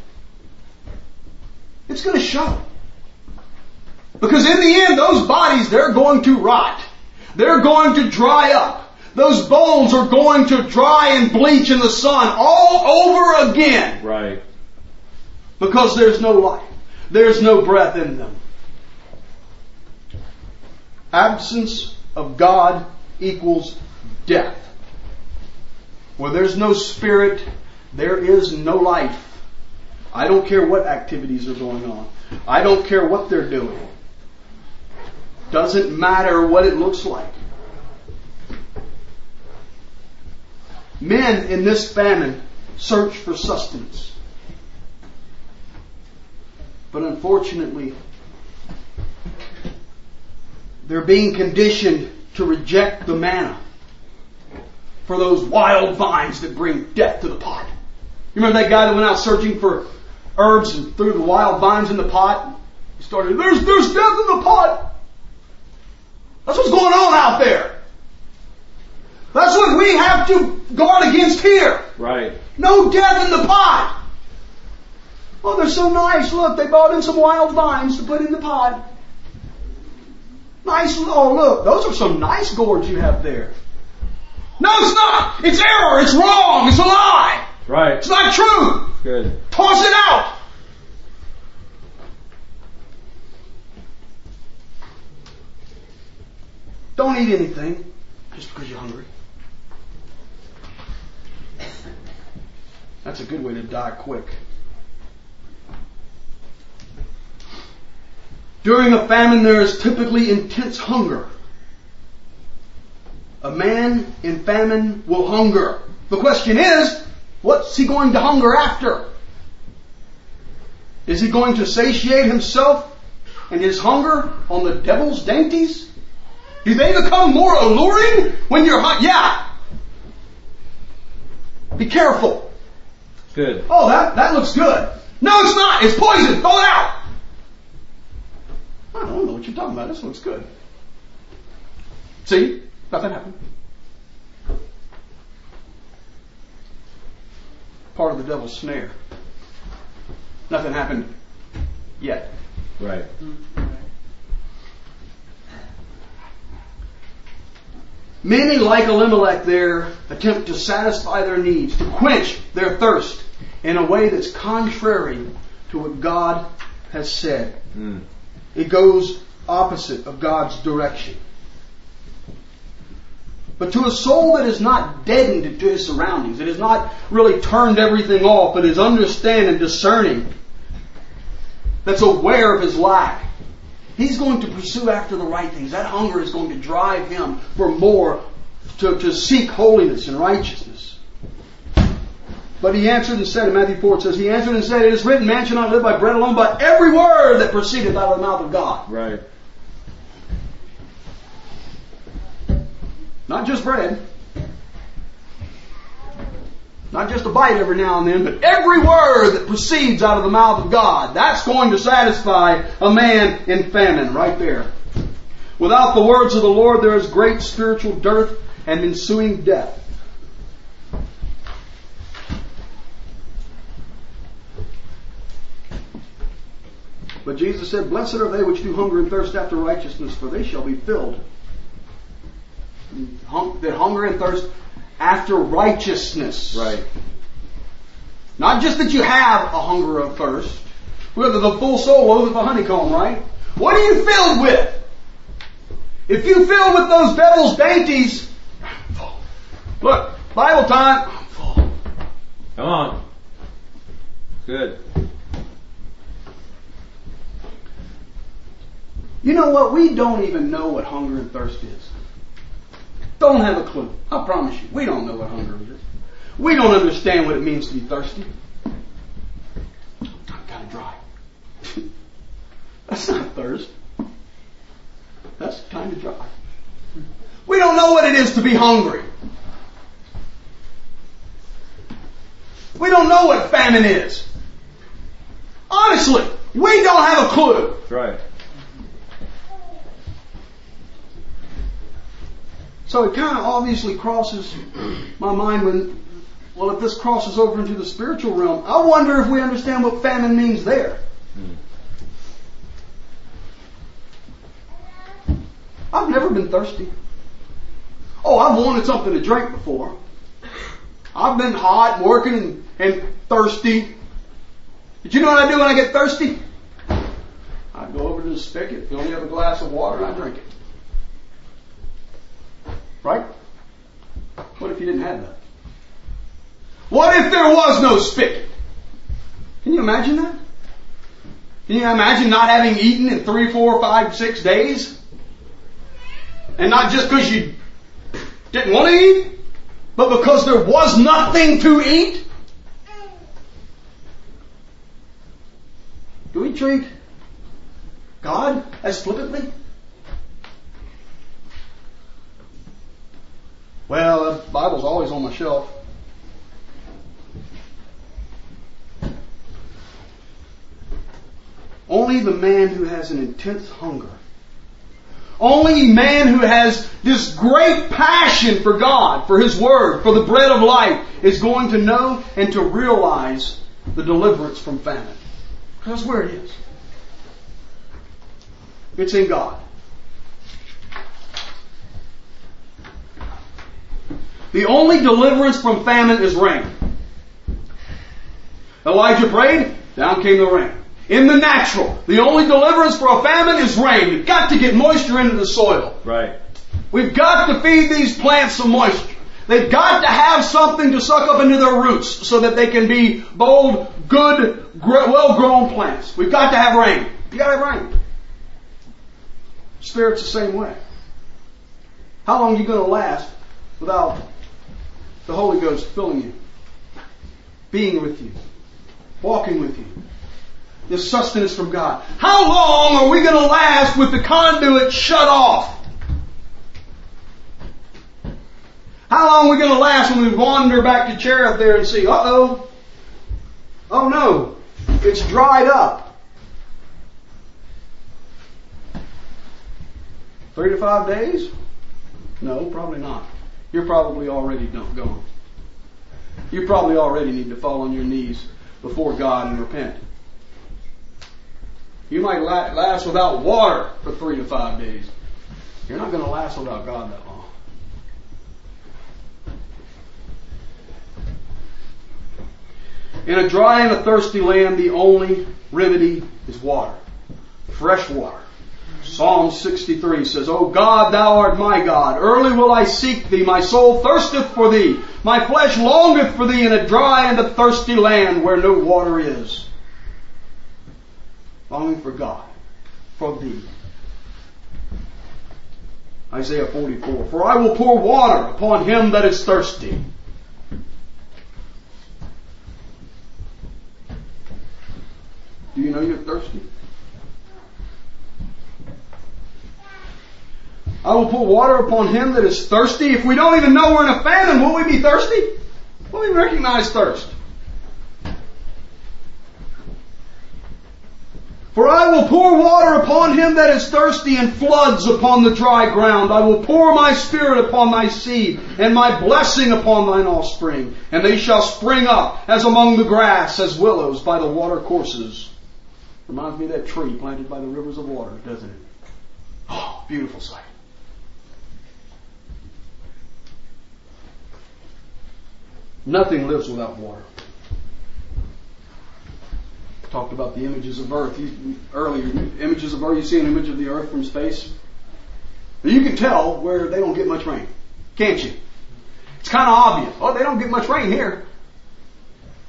It's going to show. Because in the end, those bodies, they're going to rot. They're going to dry up. Those bones are going to dry and bleach in the sun all over again. Right. Because there's no life. There's no breath in them. Absence of God equals death. Where there's no spirit, there is no life. I don't care what activities are going on. I don't care what they're doing. Doesn't matter what it looks like. Men in this famine search for sustenance. But unfortunately, they're being conditioned to reject the manna for those wild vines that bring death to the pot. You remember that guy that went out searching for herbs and threw the wild vines in the pot? He started, there's death in the pot. That's what's going on out there. That's what we have to guard against here. Right. No death in the pot. Oh, they're so nice. Look, they brought in some wild vines to put in the pot. Nice. Oh, look, those are some nice gourds you have there. No, it's not. It's error. It's wrong. It's a lie. Right. It's not true. Good. Toss it out. Don't eat anything just because you're hungry. That's a good way to die quick. During a famine, there is typically intense hunger. A man in famine will hunger. The question is, what's he going to hunger after? Is he going to satiate himself and his hunger on the devil's dainties? Do they become more alluring when you're hungry? Yeah. Be careful. Good. Oh, that looks good. No, it's not. It's poison. Throw it out. I don't know what you're talking about. This looks good. See? Nothing happened. Part of the devil's snare. Nothing happened yet. Right. Many, like Elimelech there, attempt to satisfy their needs, to quench their thirst in a way that's contrary to what God has said. It goes opposite of God's direction. But to a soul that is not deadened to his surroundings, that has not really turned everything off, but is understanding, discerning, that's aware of his lack, he's going to pursue after the right things. That hunger is going to drive him for more, to seek holiness and righteousness. But he answered and said, in Matthew 4 it says, he answered and said, it is written, man shall not live by bread alone, but every word that proceedeth out of the mouth of God. Right. Not just bread. Not just a bite every now and then, but every word that proceeds out of the mouth of God. That's going to satisfy a man in famine right there. Without the words of the Lord, there is great spiritual dearth and ensuing death. But Jesus said, blessed are they which do hunger and thirst after righteousness, for they shall be filled. That hunger and thirst after righteousness. Right. Not just that you have a hunger or thirst. Whether the full soul loatheth the honeycomb, right? What are you filled with? If you fill with those devil's dainties, I'm full. Look, Bible time, I'm full. Come on. Good. You know what? We don't even know what hunger and thirst is. Don't have a clue. I promise you. We don't know what hunger is. We don't understand what it means to be thirsty. I'm kind of dry. That's not thirst. That's kind of dry. We don't know what it is to be hungry. We don't know what famine is. Honestly, we don't have a clue. That's right. So it kind of obviously crosses my mind when, well, if this crosses over into the spiritual realm, I wonder if we understand what famine means there. I've never been thirsty. Oh, I've wanted something to drink before. I've been hot, working, and thirsty. But you know what I do when I get thirsty? I go over to the spigot, fill me up a glass of water, and I drink it. Right? What if you didn't have that? What if there was no spigot? Can you imagine that? Can you imagine not having eaten in 3, 4, 5, 6 days? And not just because you didn't want to eat, but because there was nothing to eat? Do we treat God as flippantly? Well, the Bible's always on my shelf. Only the man who has an intense hunger, only a man who has this great passion for God, for His Word, for the bread of life, is going to know and to realize the deliverance from famine. Because that's where it is. It's in God. The only deliverance from famine is rain. Elijah prayed, down came the rain. In the natural, the only deliverance for a famine is rain. We've got to get moisture into the soil. Right. We've got to feed these plants some moisture. They've got to have something to suck up into their roots so that they can be bold, good, well-grown plants. We've got to have rain. You've got to have rain. Spirit's the same way. How long are you going to last without the Holy Ghost filling you, being with you, walking with you? This sustenance from God. How long are we going to last with the conduit shut off? How long are we going to last when we wander back to Cherith there and see, oh no, it's dried up? 3 to 5 days? No, probably not. You're probably already gone. You probably already need to fall on your knees before God and repent. You might last without water for 3 to 5 days. You're not going to last without God that long. In a dry and a thirsty land, the only remedy is water. Fresh water. Psalm 63 says, O God, Thou art my God. Early will I seek Thee. My soul thirsteth for Thee. My flesh longeth for Thee in a dry and a thirsty land where no water is. Longing for God, for Thee. Isaiah 44, For I will pour water upon him that is thirsty. Do you know you're thirsty? I will pour water upon him that is thirsty. If we don't even know we're in a famine, will we be thirsty? Will we recognize thirst? For I will pour water upon him that is thirsty and floods upon the dry ground. I will pour my spirit upon thy seed and my blessing upon thine offspring. And they shall spring up as among the grass, as willows by the water courses. Reminds me of that tree planted by the rivers of water, doesn't it? Oh, beautiful sight. Nothing lives without water. Talked about the images of earth earlier. Images of earth. You see an image of the earth from space. You can tell where they don't get much rain, can't you? It's kind of obvious. Oh, they don't get much rain here.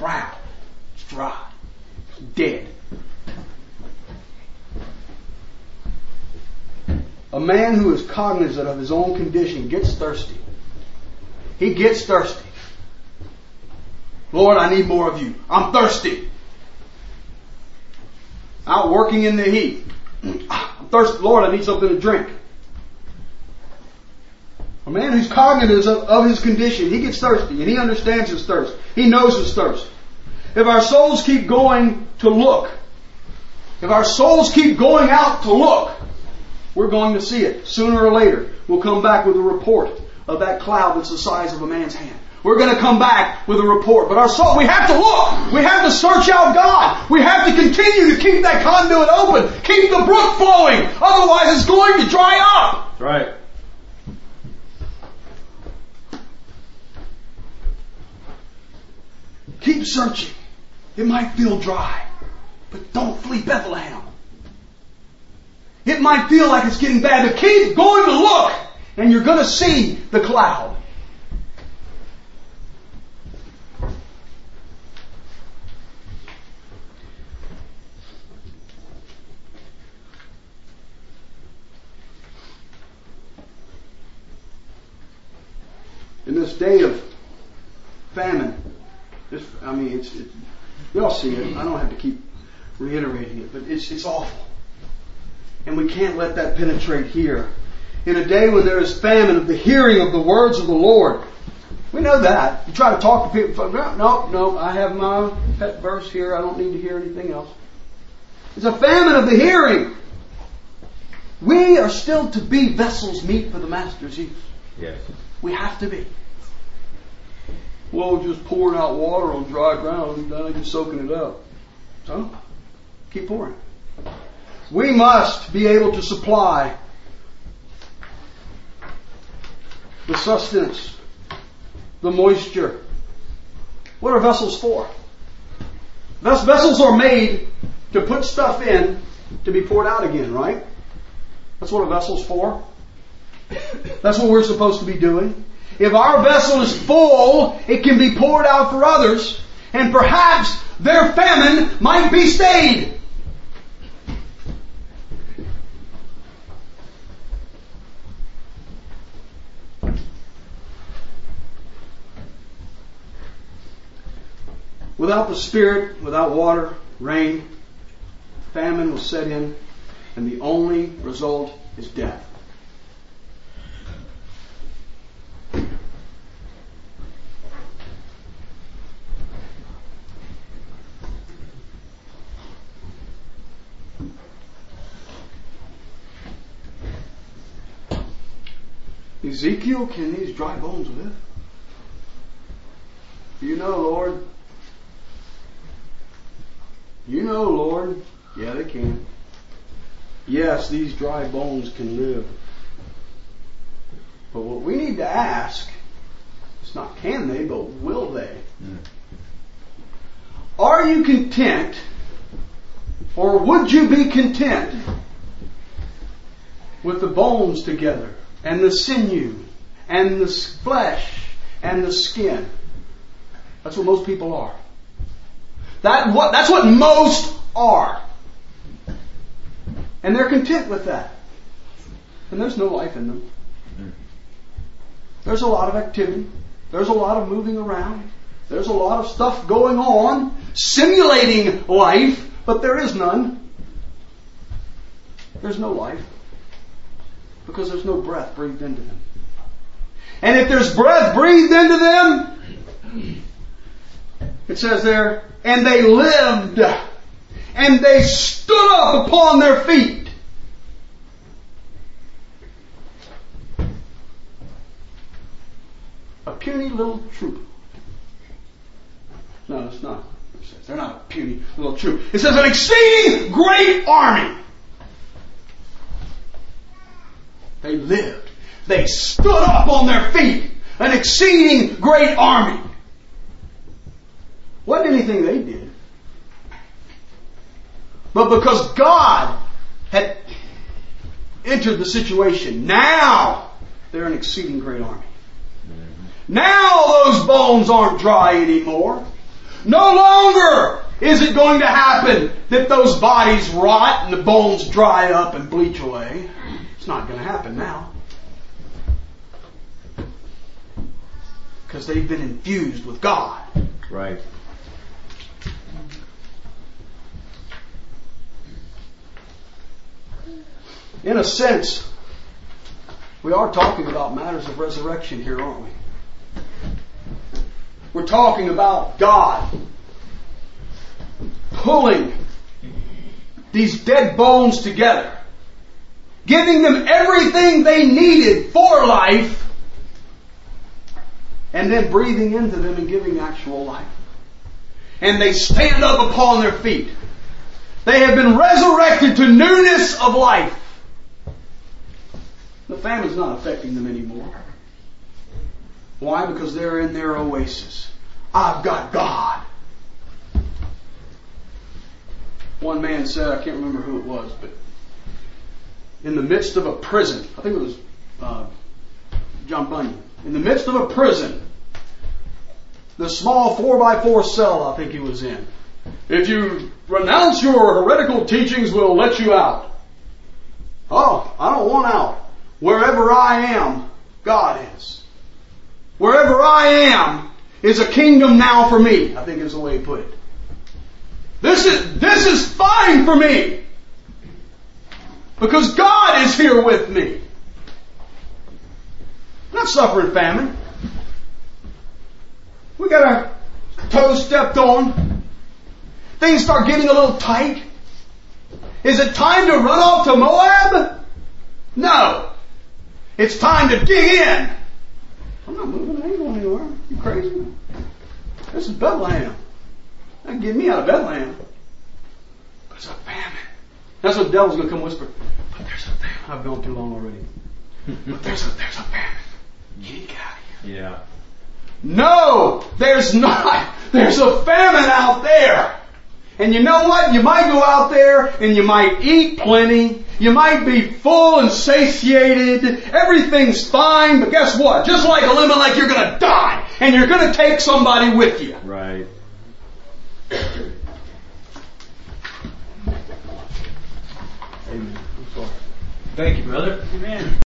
brown. It's dry. It's dead. A man who is cognizant of his own condition gets thirsty. He gets thirsty. Lord, I need more of you. I'm thirsty. Out working in the heat. I'm thirsty. Lord, I need something to drink. A man who's cognizant of his condition, he gets thirsty and he understands his thirst. He knows his thirst. If our souls keep going to look, if our souls keep going out to look, we're going to see it. Sooner or later, we'll come back with a report of that cloud that's the size of a man's hand. We're going to come back with a report. But our soul, we have to look. We have to search out God. We have to continue to keep that conduit open. Keep the brook flowing. Otherwise, it's going to dry up. That's right. Keep searching. It might feel dry, but don't flee Bethlehem. It might feel like it's getting bad, but keep going to look, and you're going to see the cloud. In this day of famine, you all see it. I don't have to keep reiterating it, but it's awful. And we can't let that penetrate here. In a day when there is famine of the hearing of the words of the Lord. We know that. You try to talk to people, no, I have my pet verse here. I don't need to hear anything else. It's a famine of the hearing. We are still to be vessels meet for the Master's use. Yes. We have to be. Well, just pouring out water on dry ground, not just soaking it up. So, keep pouring. We must be able to supply the sustenance, the moisture. What are vessels for? Vessels are made to put stuff in to be poured out again, right? That's what a vessel's for. That's what we're supposed to be doing. If our vessel is full, it can be poured out for others, and perhaps their famine might be stayed. Without the Spirit, without water, rain, famine will set in, and the only result is death. Ezekiel, can these dry bones live? You know, Lord. You know, Lord. Yeah, they can. Yes, these dry bones can live. But what we need to ask is not can they, but will they? Are you content, or would you be content with the bones together, and the sinew, and the flesh, and the skin? That's what most people are. That's what most are. And they're content with that. And there's no life in them. There's a lot of activity. There's a lot of moving around. There's a lot of stuff going on, simulating life, but there is none. There's no life. Because there's no breath breathed into them. And if there's breath breathed into them, it says there, and they lived, and they stood up upon their feet. A puny little troop. No, it's not. It says they're not a puny little troop. It says an exceeding great army. They lived. They stood up on their feet. An exceeding great army. Wasn't anything they did. But because God had entered the situation, now they're an exceeding great army. Now those bones aren't dry anymore. No longer is it going to happen that those bodies rot and the bones dry up and bleach away. It's not going to happen now. Because they've been infused with God. Right. In a sense, we are talking about matters of resurrection here, aren't we? We're talking about God pulling these dead bones together, giving them everything they needed for life, and then breathing into them and giving actual life. And they stand up upon their feet. They have been resurrected to newness of life. The famine's not affecting them anymore. Why? Because they're in their oasis. I've got God. One man said, I can't remember who it was, but in the midst of a prison, I think it was John Bunyan, in the midst of a prison, the small 4x4 cell I think he was in, if you renounce your heretical teachings, we'll let you out. Oh, I don't want out. Wherever I am, God is. Wherever I am is a kingdom now for me, I think is the way he put it. This is fine for me. Because God is here with me. I'm not suffering famine. We got our toes stepped on. Things start getting a little tight. Is it time to run off to Moab? No. It's time to dig in. I'm not moving. I ain't going anywhere. You crazy? This is Bethlehem. That can get me out of Bethlehem. But it's a famine. That's what the devil's going to come whisper. But there's a famine. I've gone too long already. But there's a famine. You need to get out of here. Yeah. No, there's not. There's a famine out there. And you know what? You might go out there and you might eat plenty. You might be full and satiated. Everything's fine. But guess what? Just like Elimelech, you're going to die. And you're going to take somebody with you. Right. Amen. I'm sorry. Thank you, brother. Amen.